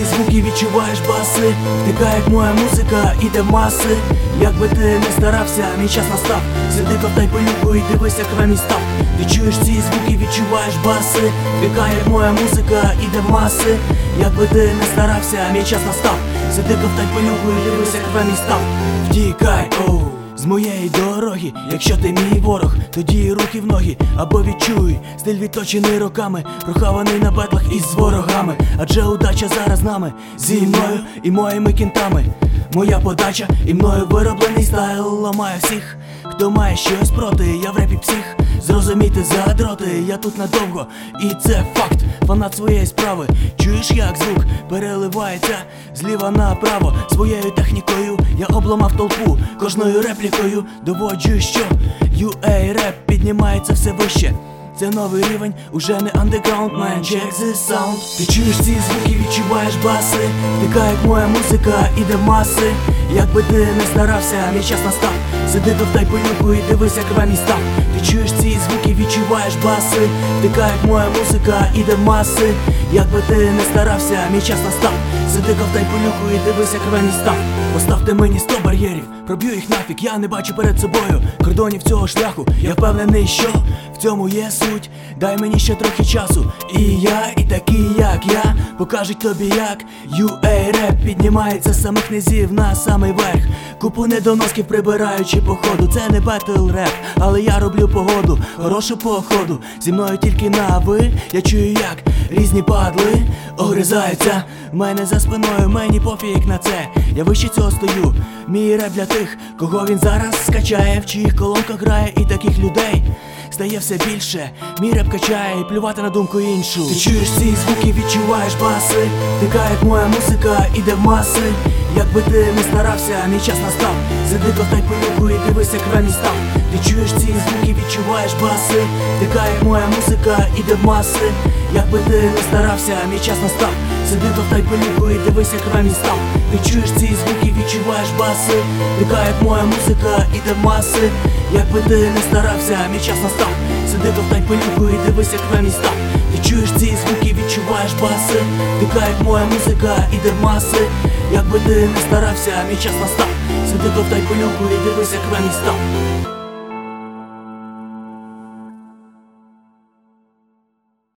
звуки, відчуваєш баси, втикає як моя музика, іде в маси. Якби ти не старався, мій час настав. Сиди, ковтай пилюку і дивись, як ремінь став. Ти чуєш ці звуки, відчуваєш баси, втикає як моя музика, іде в маси. Якби ти не старався, мій час настав. Сиди, ковтай пилюку і дивись, як ремінь став. Втікай, оу, з моєї дороги. Якщо ти мій ворог, тоді руки в ноги. Або відчуй стиль відточений роками, прохаваний на батлах із ворогами. Адже удача зараз з нами, зі мною і моїми кінтами. Моя подача і мною вироблений стайл ламає всіх, хто має щось проти, я в репі псих. Зрозумійте, задроти, я тут надовго, і це факт, фанат своєї справи. Чуєш, як звук переливається зліва направо. Своєю технікою я обламав толпу, кожною реплікою доводжу, що UA реп піднімається все вище. Це новий рівень, уже не underground, man, check this sound. Ти чуєш ці звуки, відчуваєш баси, втикає як моя музика, іде в маси. Якби ти не старався, мій час настав. Сиди, ковтай пилюку і дивись, як ремінь став. Ти чуєш ці звуки, відчуваєш баси, втикає як моя музика, іде в маси. Якби ти не старався, мій час настав. Сиди, ковтай пилюку і дивись, як ремінь став. Поставте мені 100 бар'єрів, проб'ю їх нафіг, я не бачу перед собою кордонів цього шляху. Я впевнений, що в цьому є суть. Дай мені ще трохи часу, і я, і такі як я, покажуть тобі, як UA реп піднімається з самих низів на самий верх. Купу недоносків прибираючи по ходу. Це не бетл реп, але я роблю погоду, хорошу походу. Зі мною тільки на ви, я чую, як різні падли огризаються в мене за спиною, мені пофіг на це. Я вище цього стою. Мій реп для тих, кого він зараз скачає, в чиїх колонках грає, і таких людей стає все більше. Мій реп качає, і плювати на думку іншу. Ти чуєш ці звуки, відчуваєш баси, втикає як моя музика, іде в маси. Якби ти не старався, мій час настав. Сиди, ковтай пилюку і дивись, як ремінь став. Ти чуєш ці звуки, відчуваєш баси, втикає як моя музика, іде в маси. Якби ти не старався, мій час настав. Сиди, ковтай пилюку і дивись, як ремінь став. Ти чуєш ці звуки, відчуваєш баси, втикає як моя музика, іде в маси. Якби ти не старався, мій час настав. Сиди, ковтай пилюку і дивись, як ремінь став. Ти чуєш ці звуки, відчуваєш баси, втикає як моя музика, іде в маси. Якби ти не старався, мій час настав. Сиди, ковтай пилюку і дивись, як ремінь став.